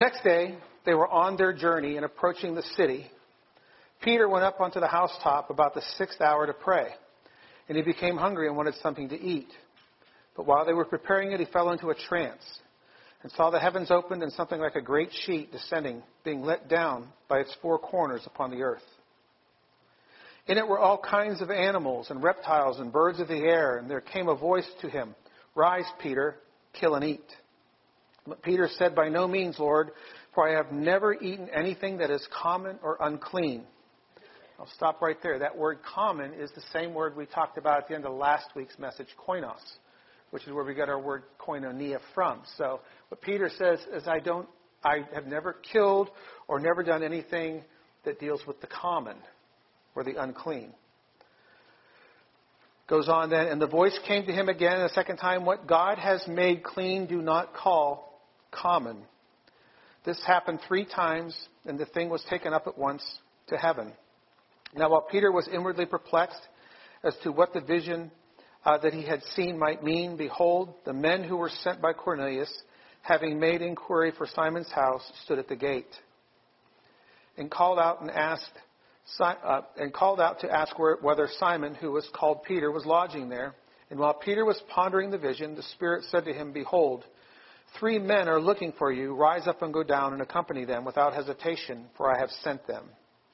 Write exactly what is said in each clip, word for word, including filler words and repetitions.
Next day, they were on their journey and approaching the city. Peter went up onto the housetop about the sixth hour to pray, and he became hungry and wanted something to eat. But while they were preparing it, he fell into a trance and saw the heavens opened and something like a great sheet descending, being let down by its four corners upon the earth. In it were all kinds of animals and reptiles and birds of the air, and there came a voice to him, "Rise, Peter, kill and eat." But Peter said, "By no means, Lord, for I have never eaten anything that is common or unclean." I'll stop right there. That word common is the same word we talked about at the end of last week's message, koinos, which is where we got our word koinonia from. So what Peter says is, I don't, I have never killed or never done anything that deals with the common or the unclean. Goes on then, and the voice came to him again a second time, "What God has made clean, do not call common." This happened three times, and the thing was taken up at once to heaven. Now while Peter was inwardly perplexed as to what the vision uh, that he had seen might mean, behold, the men who were sent by Cornelius, having made inquiry for Simon's house, stood at the gate, and called out and asked, uh, and called out to ask whether Simon, who was called Peter, was lodging there. And while Peter was pondering the vision, the Spirit said to him, "Behold, three men are looking for you. Rise up and go down and accompany them without hesitation, for I have sent them."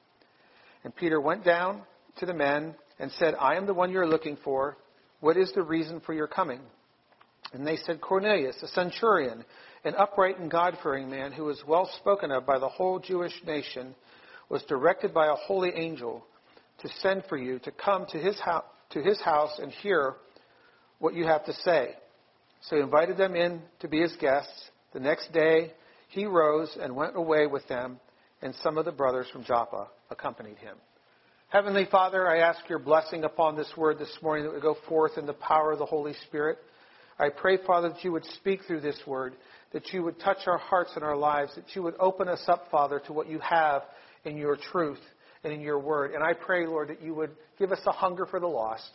And Peter went down to the men and said, "I am the one you are looking for. What is the reason for your coming?" And they said, "Cornelius, a centurion, an upright and God-fearing man who is well spoken of by the whole Jewish nation, was directed by a holy angel to send for you to come to his house, to his house and hear what you have to say." So he invited them in to be his guests. The next day he rose and went away with them, and some of the brothers from Joppa accompanied him. Heavenly Father, I ask your blessing upon this word this morning, that we go forth in the power of the Holy Spirit. I pray, Father, that you would speak through this word, that you would touch our hearts and our lives, that you would open us up, Father, to what you have in your truth and in your word. And I pray, Lord, that you would give us a hunger for the lost,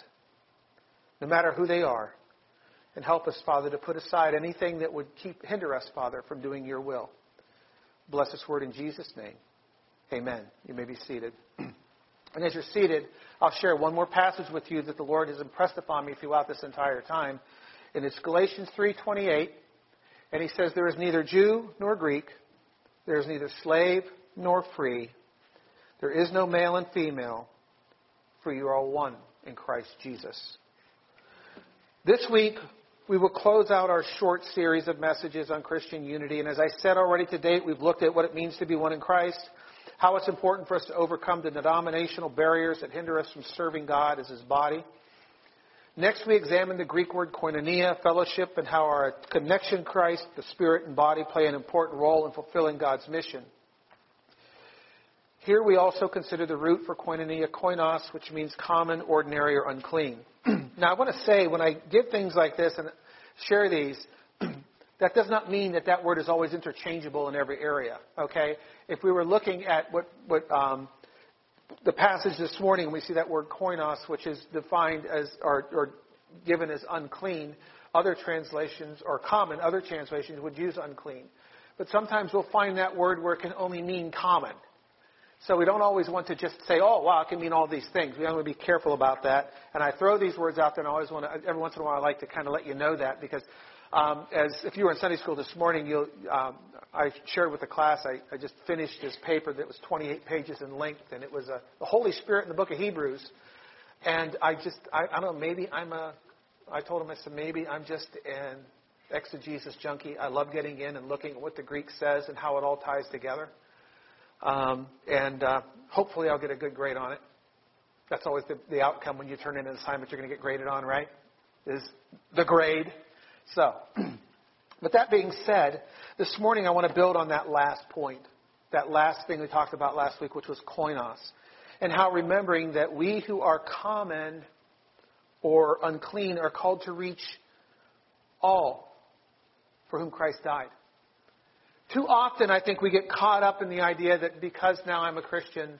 no matter who they are, and help us, Father, to put aside anything that would keep hinder us, Father, from doing your will. Bless this word in Jesus' name. Amen. You may be seated. And as you're seated, I'll share one more passage with you that the Lord has impressed upon me throughout this entire time. And it's Galatians three twenty-eight. And he says, "There is neither Jew nor Greek. There is neither slave nor free. There is no male and female, for you are all one in Christ Jesus." This week, we will close out our short series of messages on Christian unity. And as I said already to date, we've looked at what it means to be one in Christ, how it's important for us to overcome the denominational barriers that hinder us from serving God as his body. Next, we examine the Greek word koinonia, fellowship, and how our connection to Christ, the Spirit and body, play an important role in fulfilling God's mission. Here we also consider the root for koinonia, koinos, which means common, ordinary, or unclean. Now, I want to say, when I give things like this and share these, that does not mean that that word is always interchangeable in every area, okay? If we were looking at what, what um, the passage this morning, we see that word koinos, which is defined as, or, or given as unclean. Other translations, or common, other translations would use unclean. But sometimes we'll find that word where it can only mean common. So we don't always want to just say, oh, wow, it can mean all these things. We want to be careful about that. And I throw these words out there, and I always want to, every once in a while I like to kind of let you know that, because um, as if you were in Sunday school this morning, you'll, um, I shared with the class, I, I just finished this paper that was twenty-eight pages in length, and it was a, the Holy Spirit in the book of Hebrews. And I just, I, I don't know, maybe I'm a, I told him, I said, maybe I'm just an exegesis junkie. I love getting in and looking at what the Greek says and how it all ties together. Um, and uh, hopefully I'll get a good grade on it. That's always the, the outcome when you turn in an assignment you're going to get graded on, right? Is the grade. So, with that being said, this morning I want to build on that last point, that last thing we talked about last week, which was koinos, and how remembering that we who are common or unclean are called to reach all for whom Christ died. Too often, I think we get caught up in the idea that because now I'm a Christian,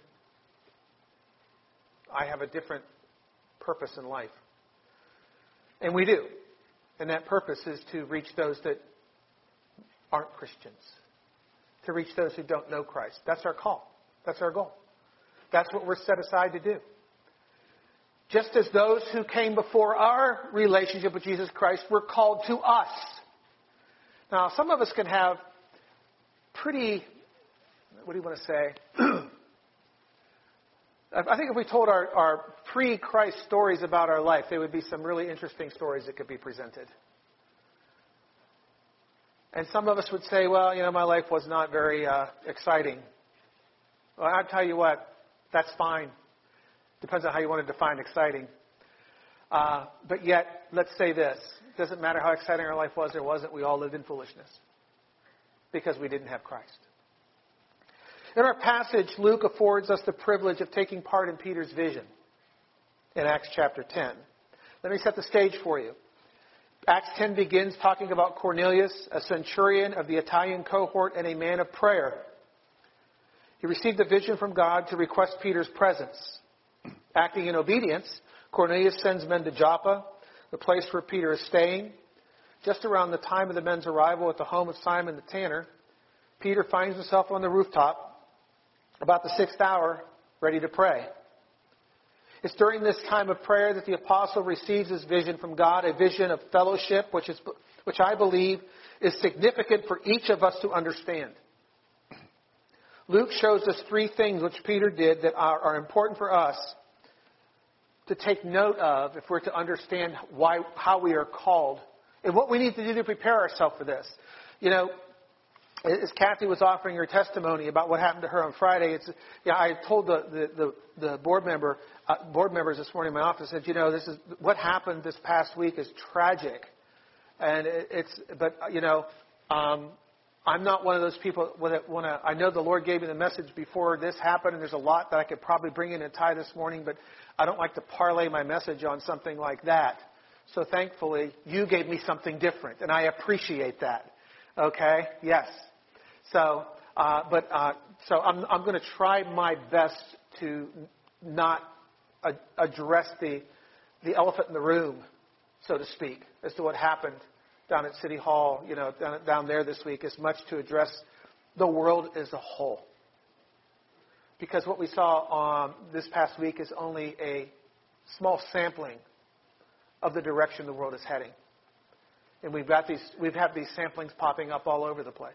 I have a different purpose in life. And we do. And that purpose is to reach those that aren't Christians, to reach those who don't know Christ. That's our call. That's our goal. That's what we're set aside to do. Just as those who came before our relationship with Jesus Christ were called to us. Now, some of us can have pretty, what do you want to say? I think if we told our, our pre-Christ stories about our life, there would be some really interesting stories that could be presented. And some of us would say, well, you know, my life was not very uh, exciting. Well, I'll tell you what, that's fine. Depends on how you want to define exciting. Uh, but yet, let's say this. It doesn't matter how exciting our life was or wasn't, we all lived in foolishness. Because we didn't have Christ. In our passage, Luke affords us the privilege of taking part in Peter's vision in Acts chapter ten. Let me set the stage for you. Acts ten begins talking about Cornelius, a centurion of the Italian cohort and a man of prayer. He received a vision from God to request Peter's presence. Acting in obedience, Cornelius sends men to Joppa, the place where Peter is staying. Just around the time of the men's arrival at the home of Simon the tanner, Peter finds himself on the rooftop about the sixth hour, ready to pray. It's during this time of prayer that the apostle receives his vision from God, a vision of fellowship, which is, which I believe is significant for each of us to understand. Luke shows us three things which Peter did that are, are important for us to take note of if we're to understand why, how we are called and what we need to do to prepare ourselves for this. You know, as Kathy was offering her testimony about what happened to her on Friday, it's, yeah, I told the, the, the, the board member, uh, board members this morning in my office, said, you know, this is what happened this past week is tragic. And it, it's, but, you know, um, I'm not one of those people that want to, I know the Lord gave me the message before this happened, and there's a lot that I could probably bring in and tie this morning, but I don't like to parlay my message on something like that. So thankfully, you gave me something different, and I appreciate that. Okay? Yes. So, uh, but uh, so I'm, I'm going to try my best to not ad- address the the elephant in the room, so to speak, as to what happened down at City Hall, you know, down, down there this week, as much to address the world as a whole. Because what we saw um, this past week is only a small sampling of the direction the world is heading. And we've got these, we've had these samplings popping up all over the place.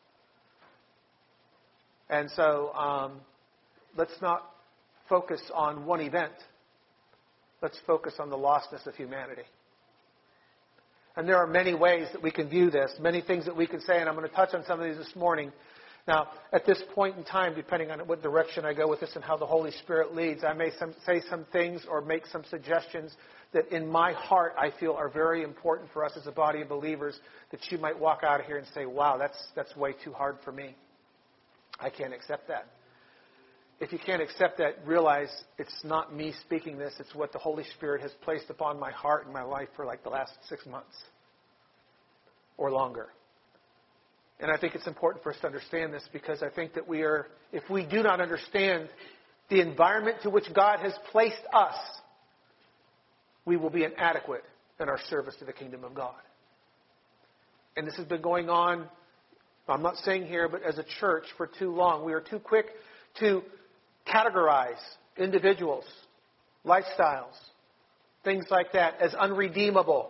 And so um, let's not focus on one event. Let's focus on the lostness of humanity. And there are many ways that we can view this, many things that we can say, and I'm going to touch on some of these this morning. Now, at this point in time, depending on what direction I go with this and how the Holy Spirit leads, I may some, say some things or make some suggestions that in my heart I feel are very important for us as a body of believers, that you might walk out of here and say, wow, that's that's way too hard for me. I can't accept that. If you can't accept that, realize it's not me speaking this. It's what the Holy Spirit has placed upon my heart and my life for like the last six months or longer. And I think it's important for us to understand this, because I think that we are, if we do not understand the environment to which God has placed us, we will be inadequate in our service to the kingdom of God. And this has been going on, I'm not saying here, but as a church for too long. We are too quick to categorize individuals, lifestyles, things like that as unredeemable.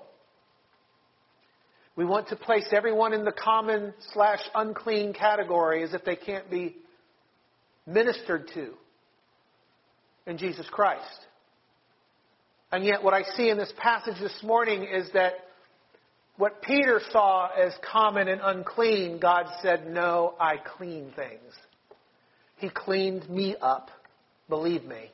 We want to place everyone in the common slash unclean category as if they can't be ministered to in Jesus Christ. And yet what I see in this passage this morning is that what Peter saw as common and unclean, God said, no, I clean things. He cleaned me up. Believe me.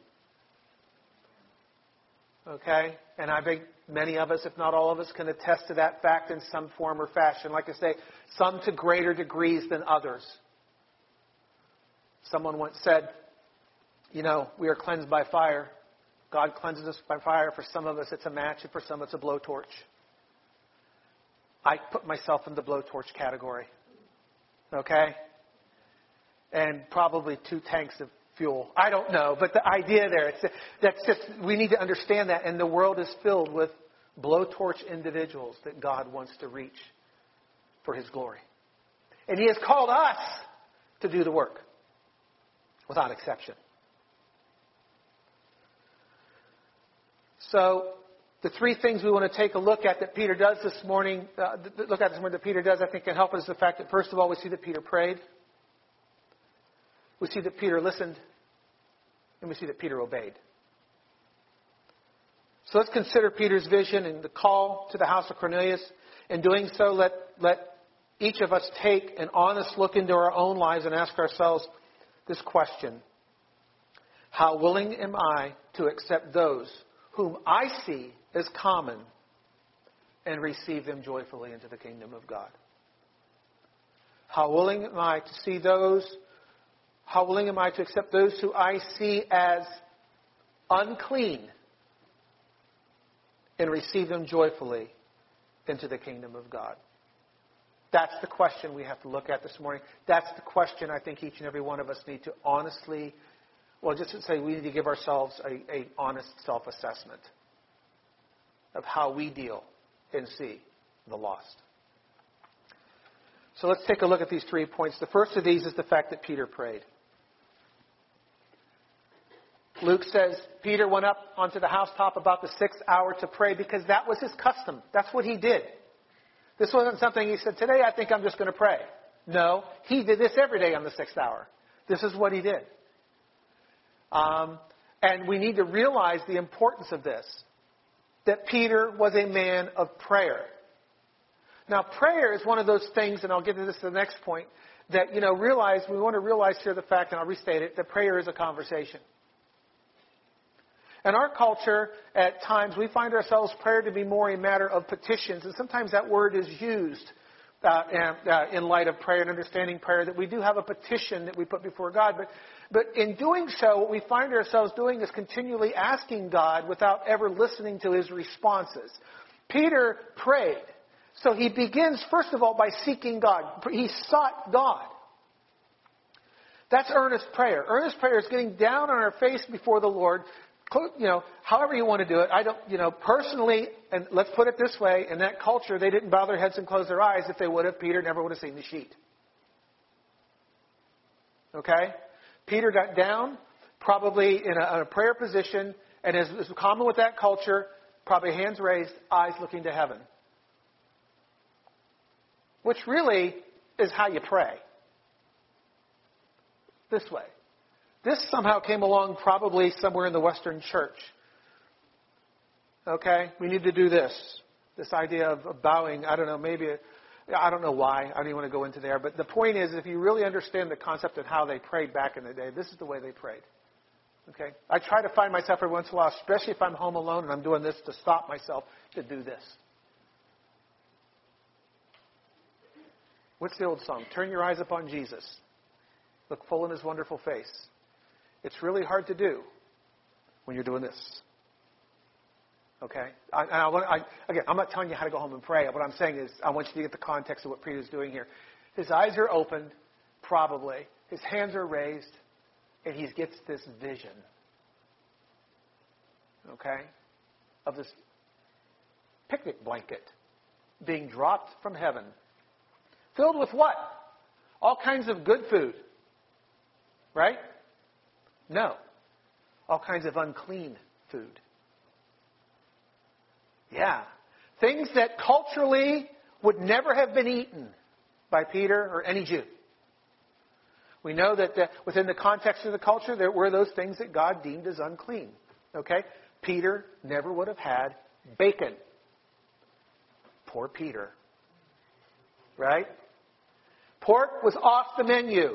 Okay? And I think many of us, if not all of us, can attest to that fact in some form or fashion. Like I say, some to greater degrees than others. Someone once said, you know, we are cleansed by fire. God cleanses us by fire. For some of us, it's a match, and for some, it's a blowtorch. I put myself in the blowtorch category. Okay? And probably two tanks of fuel. I don't know, but the idea there, it's, that's just, we need to understand that. And the world is filled with blowtorch individuals that God wants to reach for His glory. And He has called us to do the work, without exception. So, the three things we want to take a look at that Peter does this morning, uh, look at this morning that Peter does, I think can help us. The fact that, first of all, we see that Peter prayed. We see that Peter listened. And we see that Peter obeyed. So let's consider Peter's vision and the call to the house of Cornelius. In doing so, let, let each of us take an honest look into our own lives and ask ourselves this question. How willing am I to accept those whom I see as common and receive them joyfully into the kingdom of God? How willing am I to see those, how willing am I to accept those who I see as unclean and receive them joyfully into the kingdom of God? That's the question we have to look at this morning. That's the question I think each and every one of us need to honestly, well, just to say we need to give ourselves a, a honest self-assessment of how we deal and see the lost. So let's take a look at these three points. The first of these is the fact that Peter prayed. Luke says Peter went up onto the housetop about the sixth hour to pray because that was his custom. That's what he did. This wasn't something he said, today I think I'm just going to pray. No, he did this every day on the sixth hour. This is what he did. Um, and we need to realize the importance of this. That Peter was a man of prayer. Now, prayer is one of those things, and I'll get to this to the next point, that, you know, realize, we want to realize here the fact, and I'll restate it, that prayer is a conversation. In our culture, at times, we find ourselves prayer to be more a matter of petitions, and sometimes that word is used uh, and, uh, in light of prayer and understanding prayer, that we do have a petition that we put before God. But, but in doing so, what we find ourselves doing is continually asking God without ever listening to His responses. Peter prayed. So he begins, first of all, by seeking God. He sought God. That's earnest prayer. Earnest prayer is getting down on our face before the Lord. You know, however you want to do it. I don't, you know, personally, and let's put it this way, in that culture, they didn't bow their heads and close their eyes. If they would have, Peter never would have seen the sheet. Okay? Peter got down, probably in a, in a prayer position, and as is common with that culture, probably hands raised, eyes looking to heaven. Which really is how you pray. This way. This somehow came along probably somewhere in the Western church. Okay? We need to do this. This idea of bowing, I don't know, maybe, I don't know why. I don't even want to go into there. But the point is, if you really understand the concept of how they prayed back in the day, this is the way they prayed. Okay? I try to find myself every once in a while, especially if I'm home alone and I'm doing this, to stop myself to do this. What's the old song? Turn your eyes upon Jesus. Look full in His wonderful face. It's really hard to do when you're doing this. Okay? I, I want, I, again, I'm not telling you how to go home and pray. What I'm saying is I want you to get the context of what Peter's doing here. His eyes are opened, probably. His hands are raised, and he gets this vision. Okay? Of this picnic blanket being dropped from heaven. Filled with what? All kinds of good food. Right? No. All kinds of unclean food. Yeah. Things that culturally would never have been eaten by Peter or any Jew. We know that the, within the context of the culture, there were those things that God deemed as unclean. Okay? Peter never would have had bacon. Poor Peter. Right? Pork was off the menu.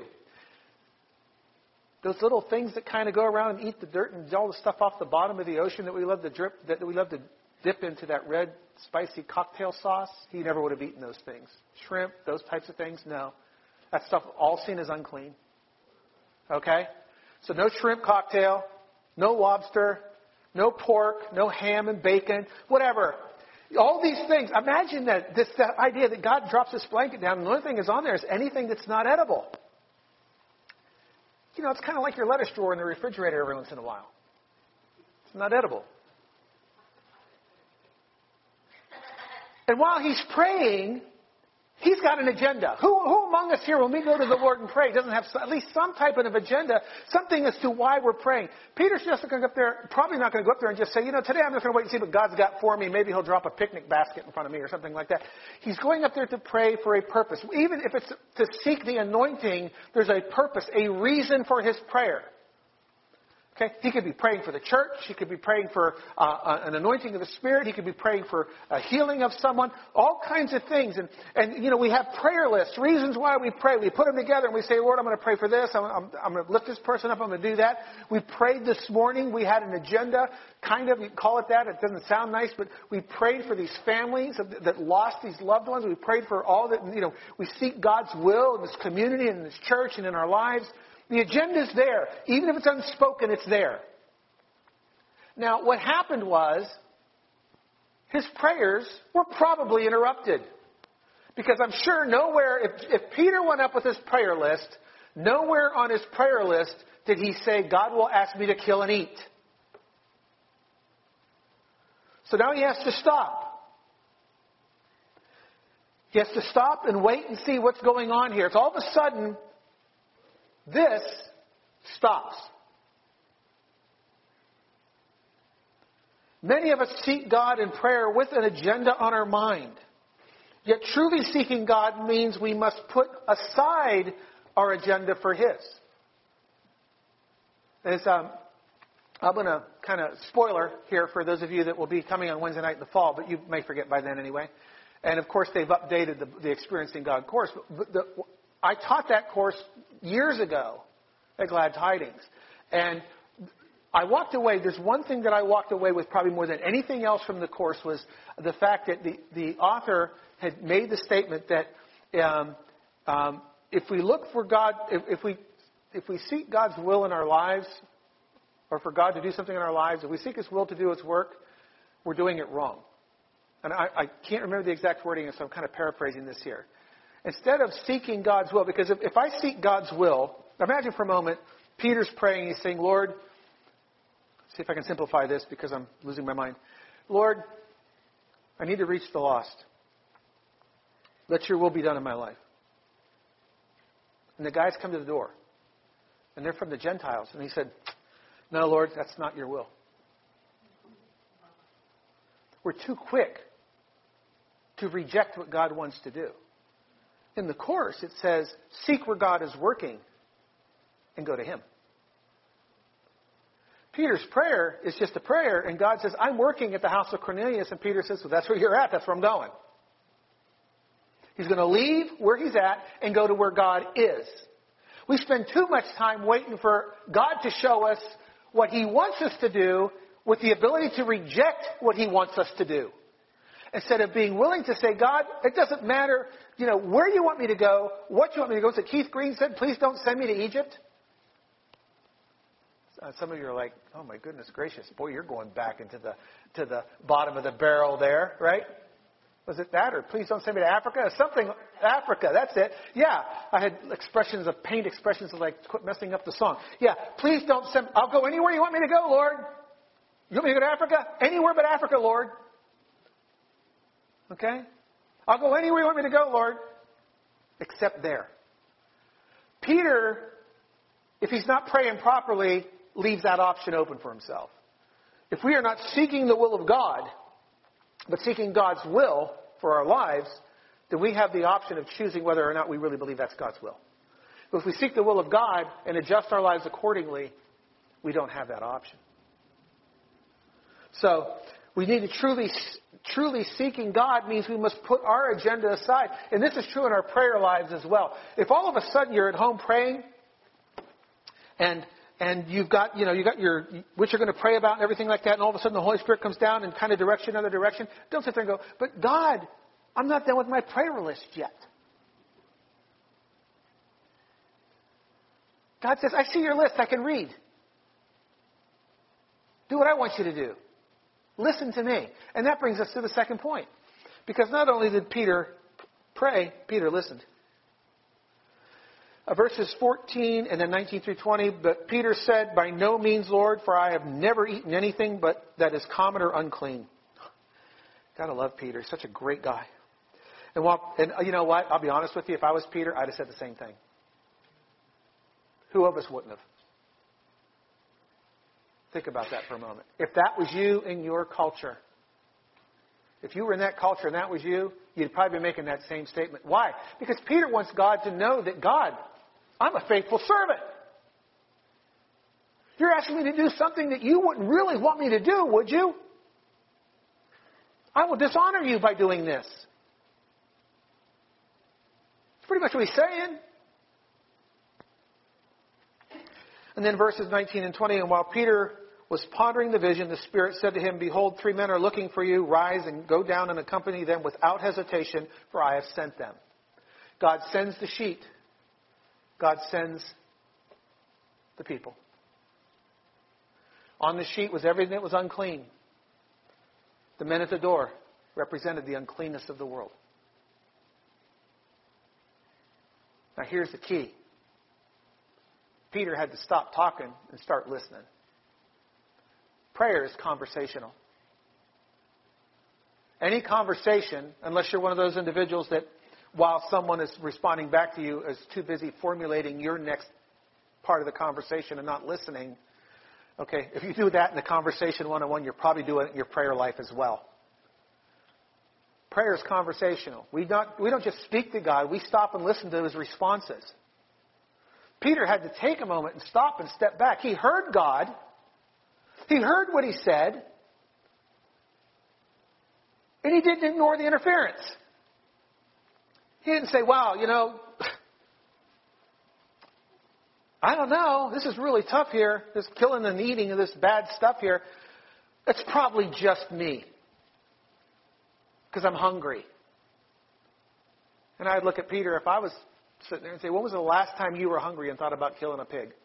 Those little things that kind of go around and eat the dirt and all the stuff off the bottom of the ocean that we love to drip, that we love to dip into that red spicy cocktail sauce. He never would have eaten those things. Shrimp, those types of things, no. That stuff all seen as unclean. Okay? So no shrimp cocktail, no lobster, no pork, no ham and bacon, whatever. All these things. Imagine that this that idea that God drops this blanket down and the only thing that's on there is anything that's not edible. You know, it's kind of like your lettuce drawer in the refrigerator every once in a while. It's not edible. And while he's praying, He's got an agenda. Who, who among us here, when we go to the Lord and pray, doesn't have at least some type of agenda, something as to why we're praying? Peter's just going to go up there, probably not going to go up there and just say, you know, today I'm just going to wait and see what God's got for me. Maybe he'll drop a picnic basket in front of me or something like that. He's going up there to pray for a purpose. Even if it's to seek the anointing, there's a purpose, a reason for his prayer. Okay, he could be praying for the church. He could be praying for uh, an anointing of the Spirit. He could be praying for a healing of someone. All kinds of things. And, and you know, we have prayer lists, reasons why we pray. We put them together and we say, Lord, I'm going to pray for this. I'm, I'm, I'm going to lift this person up. I'm going to do that. We prayed this morning. We had an agenda, kind of, you call it that. It doesn't sound nice, but we prayed for these families that lost these loved ones. We prayed for all that, you know, we seek God's will in this community and in this church and in our lives. The agenda's there. Even if it's unspoken, it's there. Now, what happened was, his prayers were probably interrupted. Because I'm sure nowhere, if, if Peter went up with his prayer list, nowhere on his prayer list did he say, God will ask me to kill and eat. So now he has to stop. He has to stop and wait and see what's going on here. It's all of a sudden, this stops. Many of us seek God in prayer with an agenda on our mind. Yet truly seeking God means we must put aside our agenda for His. As, um, I'm going to kind of spoiler here for those of you that will be coming on Wednesday night in the fall, but you may forget by then anyway. And of course, they've updated the, the Experiencing God course. But the, I taught that course years ago at Glad Tidings. And I walked away, there's one thing that I walked away with probably more than anything else from the course was the fact that the, the author had made the statement that um, um, if we look for God, if, if we if we seek God's will in our lives, or for God to do something in our lives, if we seek His will to do His work, we're doing it wrong. And I, I can't remember the exact wording, so I'm kind of paraphrasing this here. Instead of seeking God's will, because if, if I seek God's will, imagine for a moment, Peter's praying, he's saying, Lord, see if I can simplify this because I'm losing my mind. Lord, I need to reach the lost. Let your will be done in my life. And the guys come to the door. And they're from the Gentiles. And he said, no, Lord, that's not your will. We're too quick to reject what God wants to do. In the course, it says, seek where God is working and go to Him. Peter's prayer is just a prayer, and God says, I'm working at the house of Cornelius. And Peter says, well, that's where you're at. That's where I'm going. He's going to leave where he's at and go to where God is. We spend too much time waiting for God to show us what He wants us to do with the ability to reject what He wants us to do. Instead of being willing to say, God, it doesn't matter, you know, where you want me to go, what you want me to go. So Keith Green said, please don't send me to Egypt. Uh, some of you are like, oh my goodness gracious, boy, you're going back into the to the bottom of the barrel there, right? Was it that, or please don't send me to Africa? Something, Africa, that's it. Yeah, I had expressions of paint, expressions of like, quit messing up the song. Yeah, please don't send, I'll go anywhere you want me to go, Lord. You want me to go to Africa? Anywhere but Africa, Lord. Okay? I'll go anywhere you want me to go, Lord, except there. Peter, if he's not praying properly, leaves that option open for himself. If we are not seeking the will of God, but seeking God's will for our lives, then we have the option of choosing whether or not we really believe that's God's will. But if we seek the will of God and adjust our lives accordingly, we don't have that option. So we need to truly, truly seeking God means we must put our agenda aside. And this is true in our prayer lives as well. If all of a sudden you're at home praying and And you've got, you know, you got your, what you're going to pray about and everything like that. And all of a sudden the Holy Spirit comes down and kind of directs you in another direction. Don't sit there and go, but God, I'm not done with my prayer list yet. God says, I see your list. I can read. Do what I want you to do. Listen to me. And that brings us to the second point. Because not only did Peter pray, Peter listened. Uh, verses fourteen and then nineteen through twenty, but Peter said, by no means, Lord, for I have never eaten anything but that is common or unclean. Gotta love Peter. He's such a great guy. And, while, and you know what? I'll be honest with you. If I was Peter, I'd have said the same thing. Who of us wouldn't have? Think about that for a moment. If that was you in your culture, if you were in that culture and that was you, you'd probably be making that same statement. Why? Because Peter wants God to know that, God, I'm a faithful servant. You're asking me to do something that you wouldn't really want me to do, would you? I will dishonor you by doing this. That's pretty much what he's saying. And then verses nineteen and twenty, and while Peter was pondering the vision, the Spirit said to him, behold, three men are looking for you. Rise and go down and accompany them without hesitation, for I have sent them. God sends the sheet. God sends the people. On the sheet was everything that was unclean. The men at the door represented the uncleanness of the world. Now here's the key. Peter had to stop talking and start listening. Prayer is conversational. Any conversation, unless you're one of those individuals that while someone is responding back to you is too busy formulating your next part of the conversation and not listening, okay, if you do that in the conversation one-on-one, you're probably doing it in your prayer life as well. Prayer is conversational. We not, we don't just speak to God. We stop and listen to His responses. Peter had to take a moment and stop and step back. He heard God. He heard what He said. And he didn't ignore the interference. He didn't say, wow, you know, I don't know. This is really tough here. This killing and eating of this bad stuff here. It's probably just me. Because I'm hungry. And I'd look at Peter if I was sitting there and say, when was the last time you were hungry and thought about killing a pig?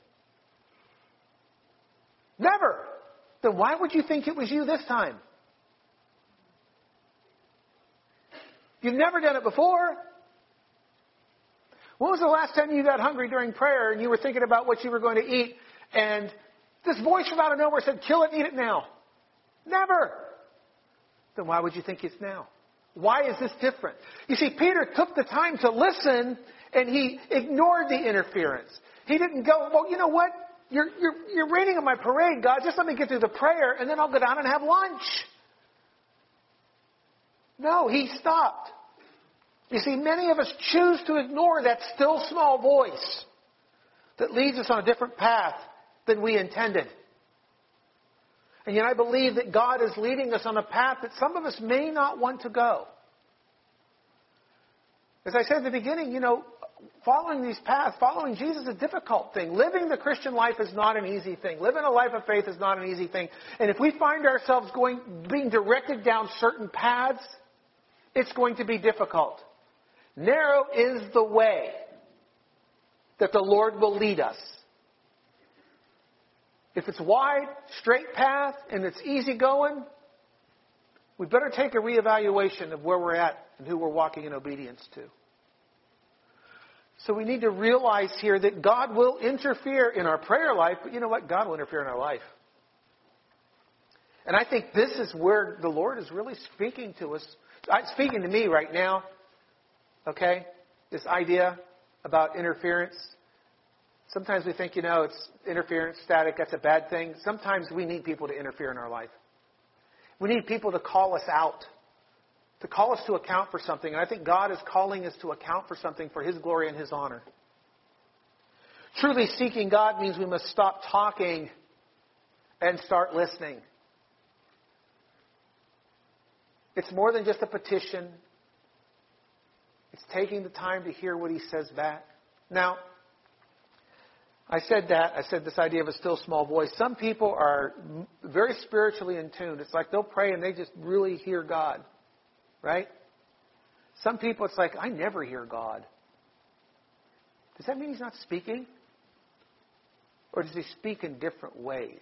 Never. Then why would you think it was you this time? You've never done it before. When was the last time you got hungry during prayer and you were thinking about what you were going to eat and this voice from out of nowhere said, kill it and eat it now? Never. Then why would you think it's now? Why is this different? You see, Peter took the time to listen and he ignored the interference. He didn't go, well, you know what? You're, you're, you're raining on my parade, God. Just let me get through the prayer and then I'll go down and have lunch. No, he stopped. You see, many of us choose to ignore that still small voice that leads us on a different path than we intended. And yet I believe that God is leading us on a path that some of us may not want to go. As I said at the beginning, you know, following these paths, following Jesus is a difficult thing. Living the Christian life is not an easy thing. Living a life of faith is not an easy thing. And if we find ourselves going, being directed down certain paths, it's going to be difficult. Narrow is the way that the Lord will lead us. If it's wide, straight path, and it's easy going, we better take a reevaluation of where we're at and who we're walking in obedience to. So we need to realize here that God will interfere in our prayer life, but you know what? God will interfere in our life. And I think this is where the Lord is really speaking to us. It's speaking to me right now. Okay? This idea about interference. Sometimes we think, you know, it's interference, static, that's a bad thing. Sometimes we need people to interfere in our life. We need people to call us out, to call us to account for something. And I think God is calling us to account for something for His glory and His honor. Truly seeking God means we must stop talking and start listening. It's more than just a petition. It's taking the time to hear what He says back. Now, I said that. I said this idea of a still small voice. Some people are very spiritually in tune. It's like they'll pray and they just really hear God. Right? Some people, it's like, I never hear God. Does that mean He's not speaking? Or does He speak in different ways?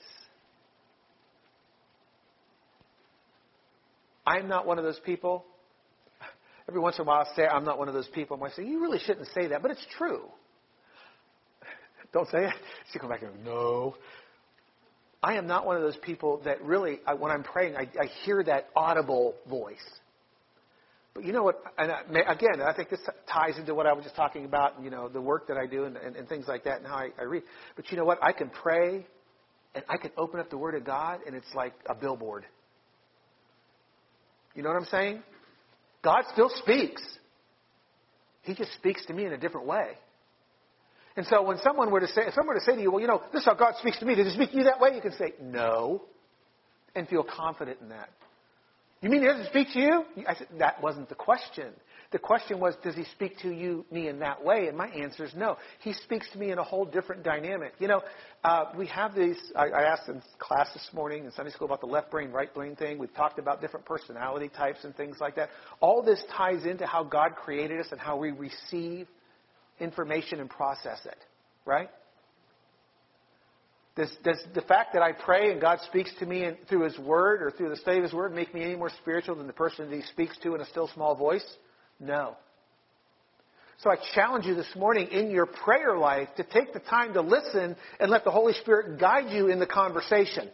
I'm not one of those people. Every once in a while I say, I'm not one of those people. I say, you really shouldn't say that, but it's true. Don't say it. She come back and go, no. I am not one of those people that really, I, when I'm praying, I, I hear that audible voice. But you know what? And I, again, I think this ties into what I was just talking about, you know, the work that I do and, and, and things like that and how I, I read. But you know what? I can pray and I can open up the Word of God and it's like a billboard. You know what I'm saying? God still speaks. He just speaks to me in a different way. And so when someone were to say, if someone were to say to you, well, you know, this is how God speaks to me. Does He speak to you that way? You can say, no. And feel confident in that. You mean He doesn't speak to you? I said, that wasn't the question. The question was, does He speak to you, me in that way? And my answer is no. He speaks to me in a whole different dynamic. You know, uh, we have these, I, I asked in class this morning in Sunday school about the left brain, right brain thing. We've talked about different personality types and things like that. All this ties into how God created us and how we receive information and process it, right? Does, does the fact that I pray and God speaks to me in, through His Word or through the study of His Word make me any more spiritual than the person that He speaks to in a still small voice? No. So I challenge you this morning in your prayer life to take the time to listen and let the Holy Spirit guide you in the conversation.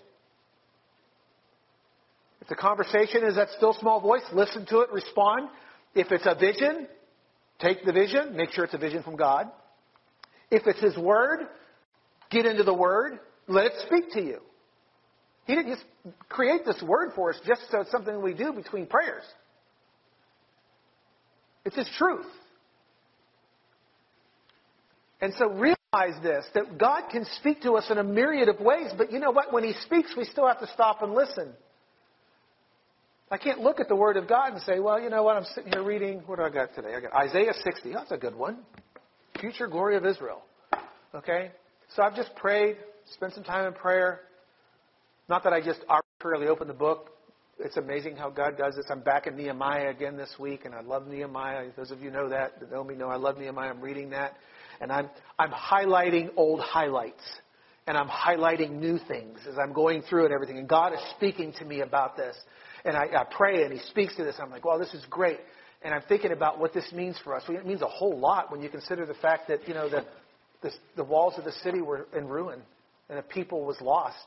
If the conversation is that still small voice, listen to it, respond. If it's a vision, take the vision, make sure it's a vision from God. If it's His Word, get into the Word, let it speak to you. He didn't just create this Word for us just so it's something we do between prayers. It's His truth. And so realize this, that God can speak to us in a myriad of ways, but you know what? When He speaks, we still have to stop and listen. I can't look at the Word of God and say, well, you know what? I'm sitting here reading, what do I got today? I got Isaiah sixty. That's a good one. Future glory of Israel. Okay? So I've just prayed, spent some time in prayer. Not that I just arbitrarily opened the book. It's amazing how God does this. I'm back in Nehemiah again this week, and I love Nehemiah. Those of you know that, that know me know I love Nehemiah. I'm reading that. And I'm I'm highlighting old highlights. And I'm highlighting new things as I'm going through it and everything. And God is speaking to me about this. And I, I pray, and He speaks to this. I'm like, well, this is great. And I'm thinking about what this means for us. It means a whole lot when you consider the fact that, you know, the The, the walls of the city were in ruin, and the people was lost.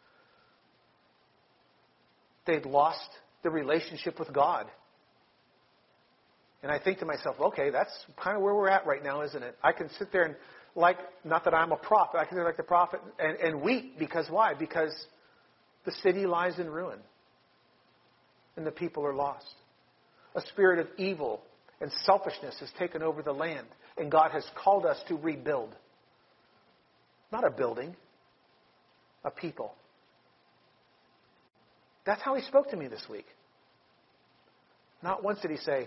They'd lost the relationship with God. And I think to myself, okay, that's kind of where we're at right now, isn't it? I can sit there and, like, not that I'm a prophet, I can sit like the prophet and, and weep. Because why? Because the city lies in ruin, and the people are lost. A spirit of evil and selfishness has taken over the land, and God has called us to rebuild. Not a building, a people. That's how He spoke to me this week. Not once did He say,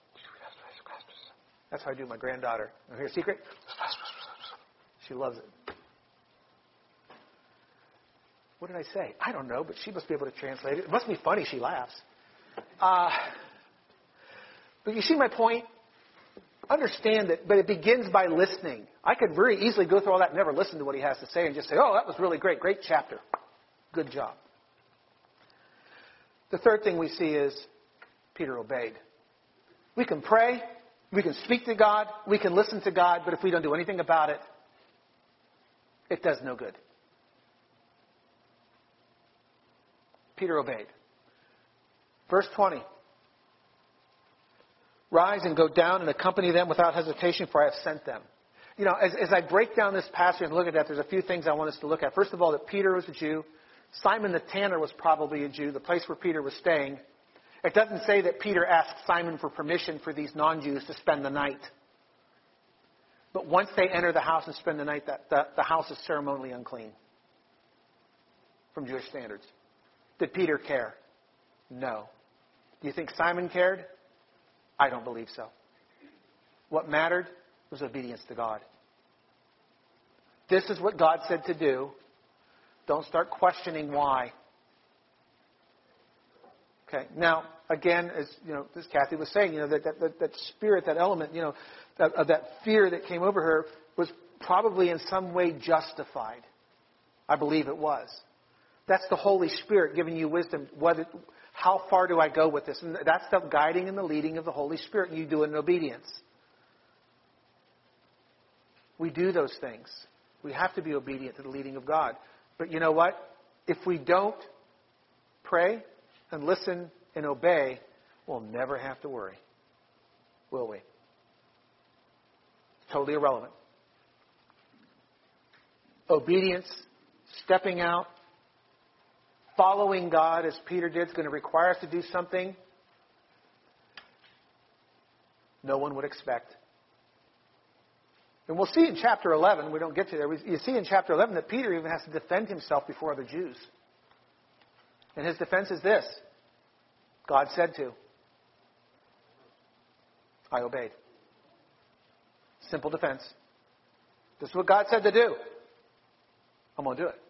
that's how I do my granddaughter. You hear a secret? She loves it. What did I say? I don't know, but she must be able to translate it. It must be funny she laughs. Uh, but you see my point? Understand that, but it begins by listening. I could very easily go through all that and never listen to what He has to say and just say, oh, that was really great. Great chapter. Good job. The third thing we see is Peter obeyed. We can pray. We can speak to God. We can listen to God. But if we don't do anything about it, it does no good. Peter obeyed. Verse twenty. Rise and go down and accompany them without hesitation, for I have sent them. You know, as, as I break down this passage and look at that, there's a few things I want us to look at. First of all, that Peter was a Jew. Simon the tanner was probably a Jew, the place where Peter was staying. It doesn't say that Peter asked Simon for permission for these non-Jews to spend the night. But once they enter the house and spend the night, that, the, the house is ceremonially unclean from Jewish standards. Did Peter care? No. Do you think Simon cared? I don't believe so. What mattered was obedience to God. This is what God said to do. Don't start questioning why. Okay. Now, again, as you know, as Kathy was saying, you know, that that, that, that spirit, that element, you know, that, of that fear that came over her was probably in some way justified. I believe it was. That's the Holy Spirit giving you wisdom. Whether, how far do I go with this? And that's the guiding and the leading of the Holy Spirit. And you do it in obedience. We do those things. We have to be obedient to the leading of God. But you know what? If we don't pray and listen and obey, we'll never have to worry. will we? Totally irrelevant. Obedience, stepping out, following God as Peter did is going to require us to do something no one would expect. And we'll see in chapter eleven, we don't get to there, you see in chapter eleven that Peter even has to defend himself before other Jews. And his defense is this: God said to. I obeyed. Simple defense. This is what God said to do. I'm going to do it.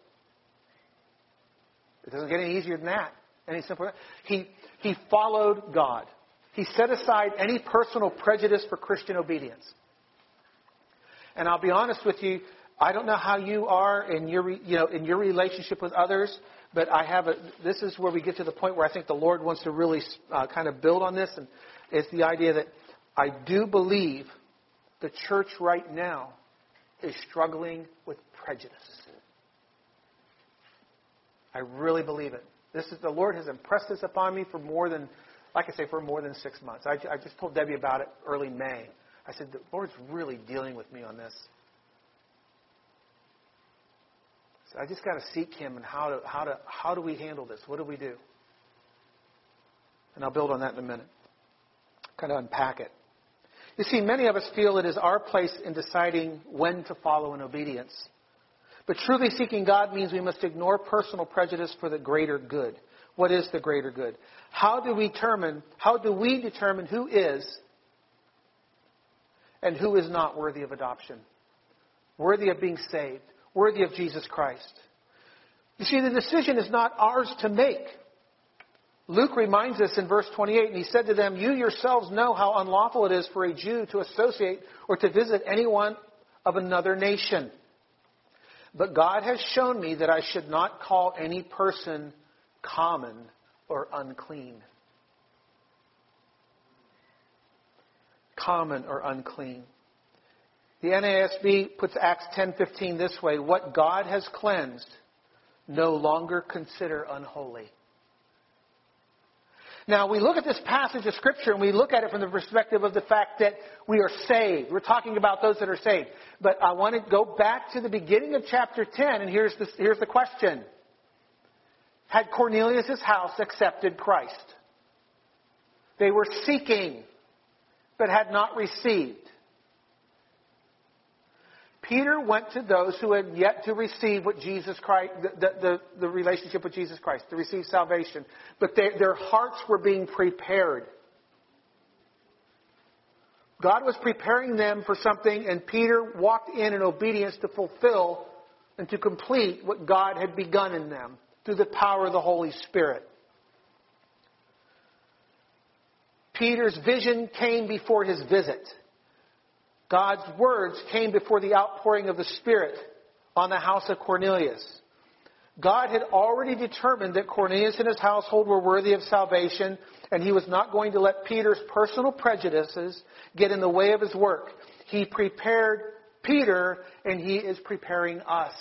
It doesn't get any easier than that. Any simpler. He, he followed God. He set aside any personal prejudice for Christian obedience. And I'll be honest with you, I don't know how you are in your, you know, in your relationship with others, but I have a, this is where we get to the point where I think the Lord wants to really uh, kind of build on this. And it's the idea that I do believe the church right now is struggling with prejudice. I really believe it. This is the Lord has impressed this upon me for more than, like I say, for more than six months. I, I just told Debbie about it early May. I said, the Lord's really dealing with me on this. So I just got to seek Him and how to how to how do we handle this? What do we do? And I'll build on that in a minute. Kind of unpack it. You see, many of us feel it is our place in deciding when to follow in obedience. But truly seeking God means we must ignore personal prejudice for the greater good. What is the greater good? How do we determine, how do we determine who is and who is not worthy of adoption? Worthy of being saved? Worthy of Jesus Christ? You see, the decision is not ours to make. Luke reminds us in verse twenty-eight, and he said to them, you yourselves know how unlawful it is for a Jew to associate or to visit anyone of another nation. But God has shown me that I should not call any person common or unclean. Common or unclean. The N A S B puts Acts ten fifteen this way: what God has cleansed, no longer consider unholy. Now, we look at this passage of Scripture and we look at it from the perspective of the fact that we are saved. We're talking about those that are saved. But I want to go back to the beginning of chapter ten, and here's the, here's the question. Had Cornelius' house accepted Christ? They were seeking, but had not received. Peter went to those who had yet to receive what Jesus Christ, the, the, the relationship with Jesus Christ, to receive salvation. But they, their hearts were being prepared. God was preparing them for something, and Peter walked in in obedience to fulfill and to complete what God had begun in them through the power of the Holy Spirit. Peter's vision came before his visit. God's words came before the outpouring of the Spirit on the house of Cornelius. God had already determined that Cornelius and his household were worthy of salvation, and He was not going to let Peter's personal prejudices get in the way of His work. He prepared Peter, and He is preparing us.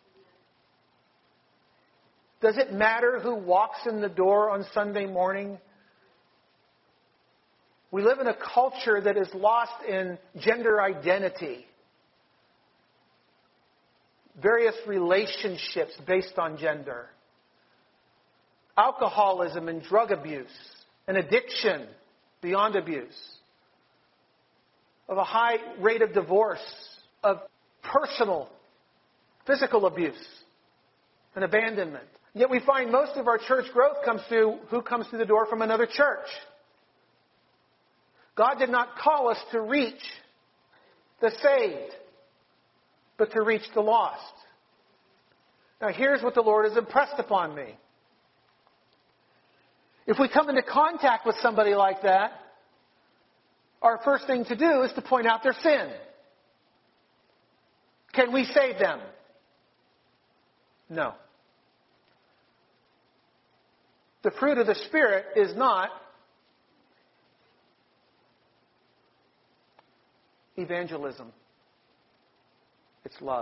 Does it matter who walks in the door on Sunday morning? We live in a culture that is lost in gender identity. Various relationships based on gender. Alcoholism and drug abuse. An addiction beyond abuse. Of a high rate of divorce. Of personal, physical abuse. And abandonment. Yet we find most of our church growth comes through who comes through the door from another church. God did not call us to reach the saved, but to reach the lost. Now here's what the Lord has impressed upon me. If we come into contact with somebody like that, our first thing to do is to point out their sin. Can we save them? No. The fruit of the Spirit is not evangelism. It's love.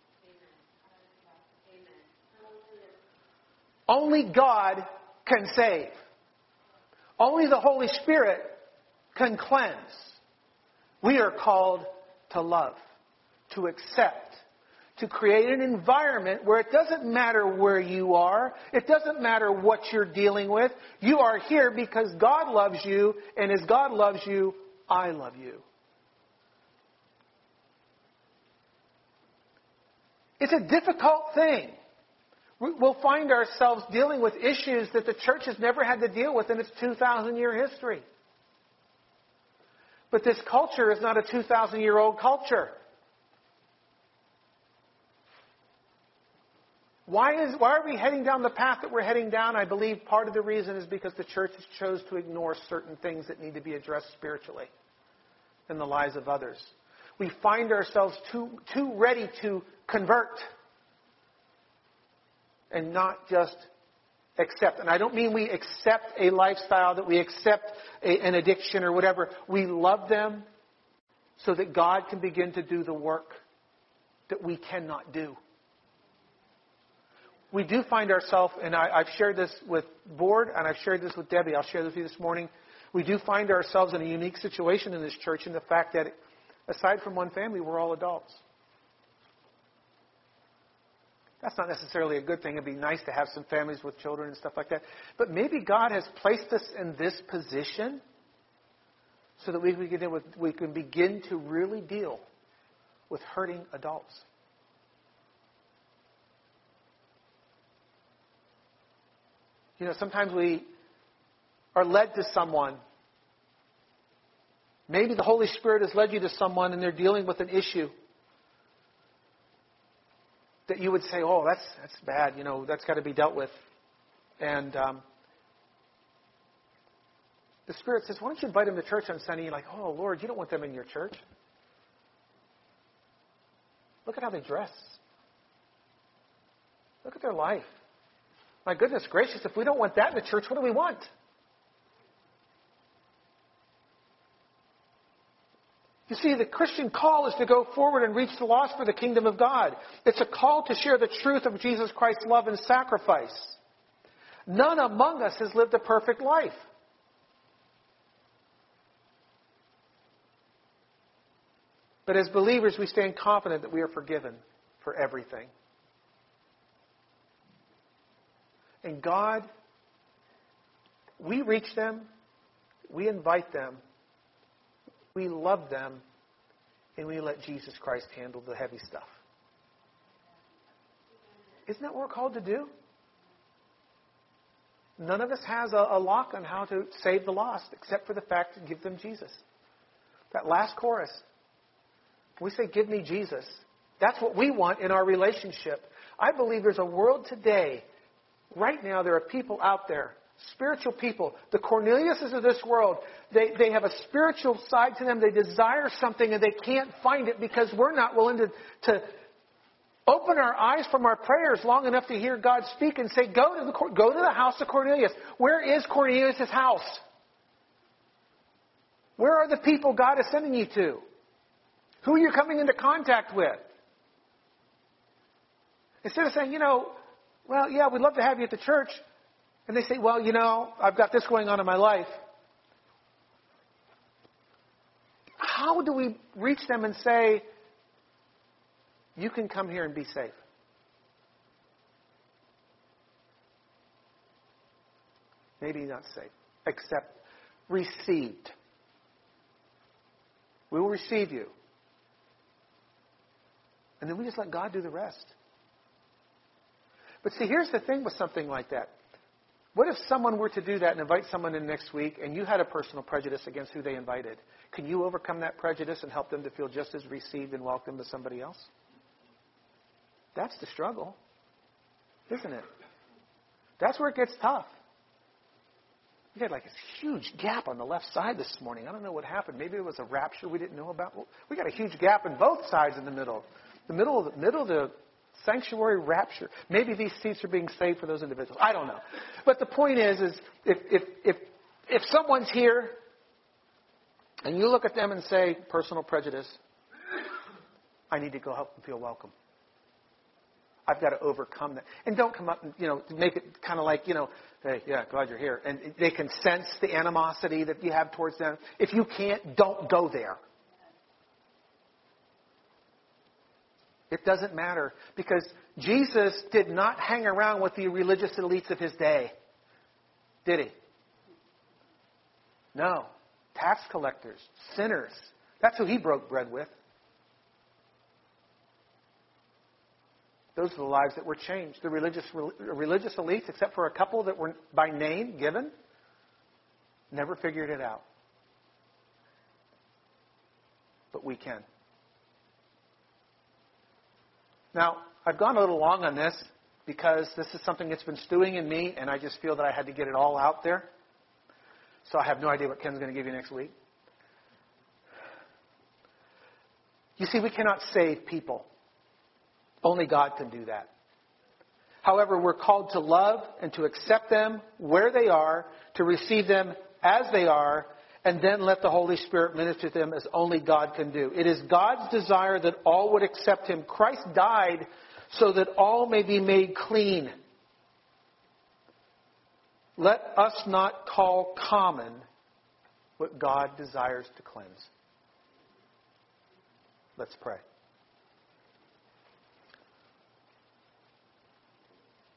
Amen. Only God can save. Only the Holy Spirit can cleanse. We are called to love, to accept, to create an environment where it doesn't matter where you are. It doesn't matter what you're dealing with. You are here because God loves you, and as God loves you, I love you. It's a difficult thing. We'll find ourselves dealing with issues that the church has never had to deal with in its two thousand year history. But this culture is not a two thousand year old culture. Why is why are we heading down the path that we're heading down? I believe part of the reason is because the church has chose to ignore certain things that need to be addressed spiritually in the lives of others. We find ourselves too too ready to convert and not just accept. And I don't mean we accept a lifestyle, that we accept a, an addiction or whatever. We love them so that God can begin to do the work that we cannot do. We do find ourselves, and I, I've shared this with Board, and I've shared this with Debbie. I'll share this with you this morning. We do find ourselves in a unique situation in this church in the fact that, aside from one family, we're all adults. That's not necessarily a good thing. It'd be nice to have some families with children and stuff like that. But maybe God has placed us in this position so that we can begin, with, we can begin to really deal with hurting adults. You know, sometimes we are led to someone. Maybe the Holy Spirit has led you to someone and they're dealing with an issue that you would say, oh, that's that's bad. You know, that's got to be dealt with. And um, the Spirit says, why don't you invite them to church on Sunday? You're like, oh, Lord, you don't want them in your church. Look at how they dress. Look at their life. My goodness gracious, if we don't want that in the church, what do we want? You see, the Christian call is to go forward and reach the lost for the kingdom of God. It's a call to share the truth of Jesus Christ's love and sacrifice. None among us has lived a perfect life. But as believers, we stand confident that we are forgiven for everything. And God, we reach them, we invite them, we love them, and we let Jesus Christ handle the heavy stuff. Isn't that what we're called to do? None of us has a, a lock on how to save the lost, except for the fact to give them Jesus. That last chorus, we say, give me Jesus. That's what we want in our relationship. I believe there's a world today. Right now, there are people out there, spiritual people, the Corneliuses of this world. They, they have a spiritual side to them. They desire something and they can't find it because we're not willing to, to open our eyes from our prayers long enough to hear God speak and say, go to the, go to the house of Cornelius. Where is Cornelius' house? Where are the people God is sending you to? Who are you coming into contact with? Instead of saying, you know, well, yeah, we'd love to have you at the church. And they say, well, you know, I've got this going on in my life. How do we reach them and say, you can come here and be safe? Maybe not safe, except received. We will receive you. And then we just let God do the rest. But see, here's the thing with something like that. What if someone were to do that and invite someone in next week and you had a personal prejudice against who they invited? Can you overcome that prejudice and help them to feel just as received and welcomed as somebody else? That's the struggle, isn't it? That's where it gets tough. We had like this huge gap on the left side this morning. I don't know what happened. Maybe it was a rapture we didn't know about. Well, we got a huge gap in both sides in the middle. The middle of the middle of the sanctuary rapture. Maybe these seats are being saved for those individuals. I don't know. But the point is, is if if if if someone's here and you look at them and say, personal prejudice, I need to go help them feel welcome. I've got to overcome that. And don't come up and, you know, make it kind of like, you know, hey, yeah, glad you're here. And they can sense the animosity that you have towards them. If you can't, don't go there. It doesn't matter because Jesus did not hang around with the religious elites of his day. Did he? No. Tax collectors, sinners. That's who he broke bread with. Those are the lives that were changed. The religious religious elites, except for a couple that were by name given, never figured it out. But we can. Now, I've gone a little long on this because this is something that's been stewing in me, and I just feel that I had to get it all out there. So I have no idea what Ken's going to give you next week. You see, we cannot save people. Only God can do that. However, we're called to love and to accept them where they are, to receive them as they are, and then let the Holy Spirit minister to them as only God can do. It is God's desire that all would accept Him. Christ died so that all may be made clean. Let us not call common what God desires to cleanse. Let's pray.